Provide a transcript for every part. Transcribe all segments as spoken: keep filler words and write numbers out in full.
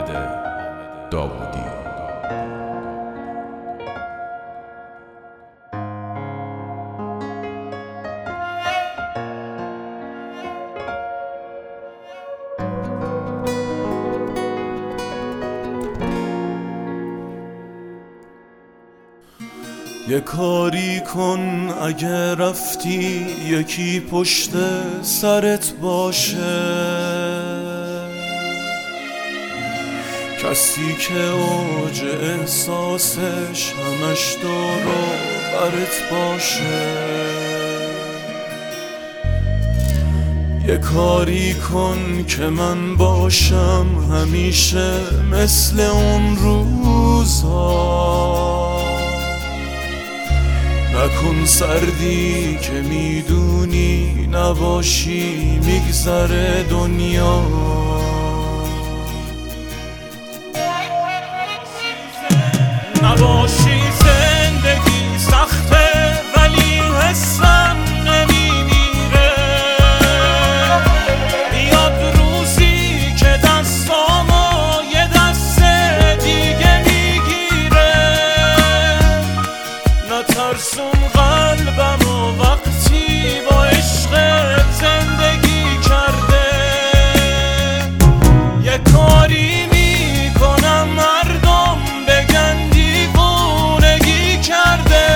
داوودی. یه کاری کن اگه رفتی یکی پشت سرت باشه، کسی که اوج احساسش همش دور و برت باشه. یه کاری کن که من باشم همیشه مثل اون روزا، نکن سردی که میدونی نباشی میگذره دنیا. نباشی زندگی سخته ولی حسم نمیمیره، میاد روزی که دستامو یه دست دیگه میگیره. نترسون قلبمو وقتی با عشقت زندگی کرده، یه کاری میکنم مردم بگن دیوونگی کرده.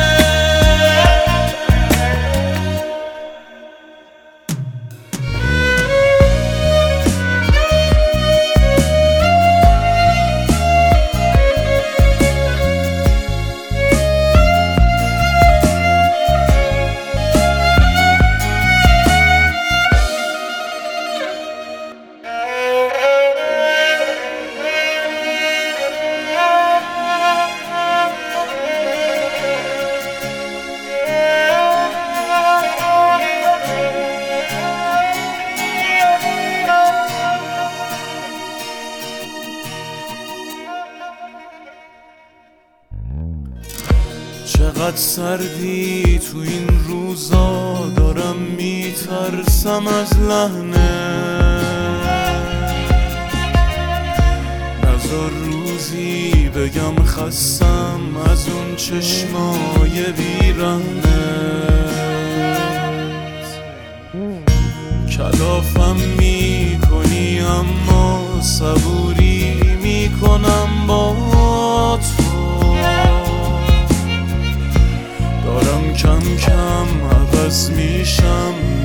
چقدر سردی تو این روزا، دارم میترسم از لحنه. نذار روزی بگم خستم از اون چشمای بیرحمت. کلافم میکنی اما صبوری میکنم با تو، دارم کم کم عوض میشم